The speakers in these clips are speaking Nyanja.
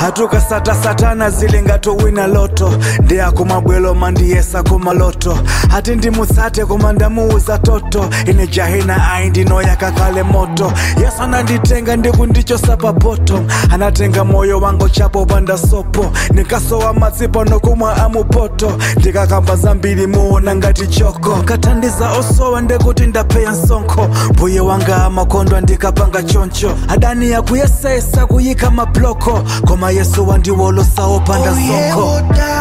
hatuka satana zile ngato wina loto ndia kumabwelo mandiyesa kumaloto hati ndimutsate kumandamuuza toto ine jahina aindi no yakakale moto Yesu ananditenga ndikundicho sapa bottom anatenga moyo wango chapo banda sopo nikasowa matsipo nokumwa amupoto ndikakamba zambiri muona ngati choko katandiza osowa ndekuti ndapeya nsonko mbuye wanga amakondo ndikapanga choncho adani yakuyesesa kuyika mabloko koma Yesu wandiwolosawo panda sonko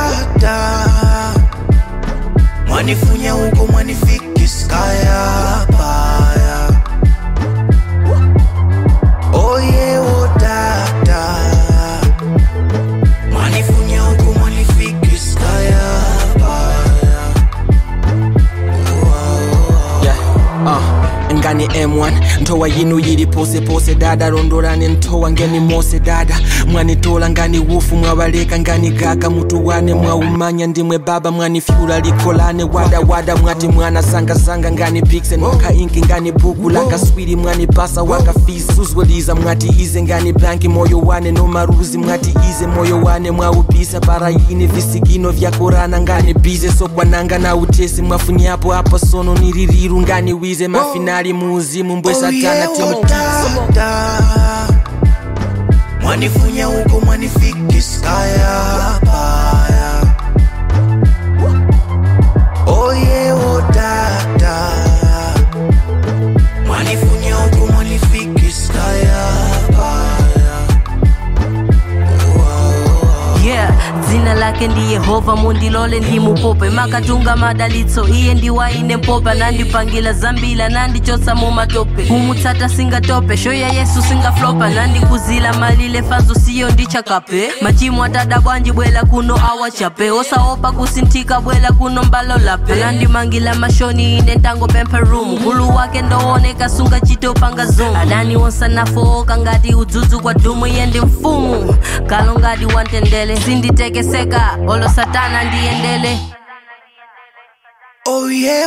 mwanifunya huko mwanifikiskaya paya oye wodada mwanifunya huko mwanifikiskaya paya ngani M1 ntowa yinu yiri pose dada rondorane ntowa ngeni mose dada mwanitola ngani wufu mwabaleka ngani gaga mutu wane mwaumanya ndimwe baba mwanifyula likolane wada mwati mwana sanga ngani pixen moka inki ngani buku langa swiri mwani pasa waka fees uzweliza mwati ize ngani blanki moyo wane no maruzi mwati ize moyo wane mwaubisa para yini visigino vya korana ngani bize sokwananga na utesi mwafunyapo hapa sono niririru ngani wize mafinali muzimu mbwe satana timutizo mwanifunya huko mwanifikiskaya paya oye wodada mwanifunya huko mwanifikiskaya paya Zina lake ndi Yehova mundilole ndi mupope makatunga madalitso iye ndi waine mpopa nandi pangila zambila nandi chosa mumatope umutsata singatope shoya Yesu singaflopa nandi kuzila malile fanzo siyo ndichakape machimu atada bwanji bwela kuno awachape osaopa kusintika bwela kuno mbalo lape nandi mangila mashoni ine ntango pemperumu kulu wake ndooneka sunga chito panga zoom adani wonsa nafooka ngati udzuzu kwa dumu yendi mfumu kalo ngati wantendele sinditekeseka olo satana ndiendele oye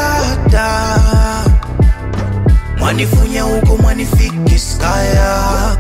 wodada mwanifunya huko mwanifikiskaya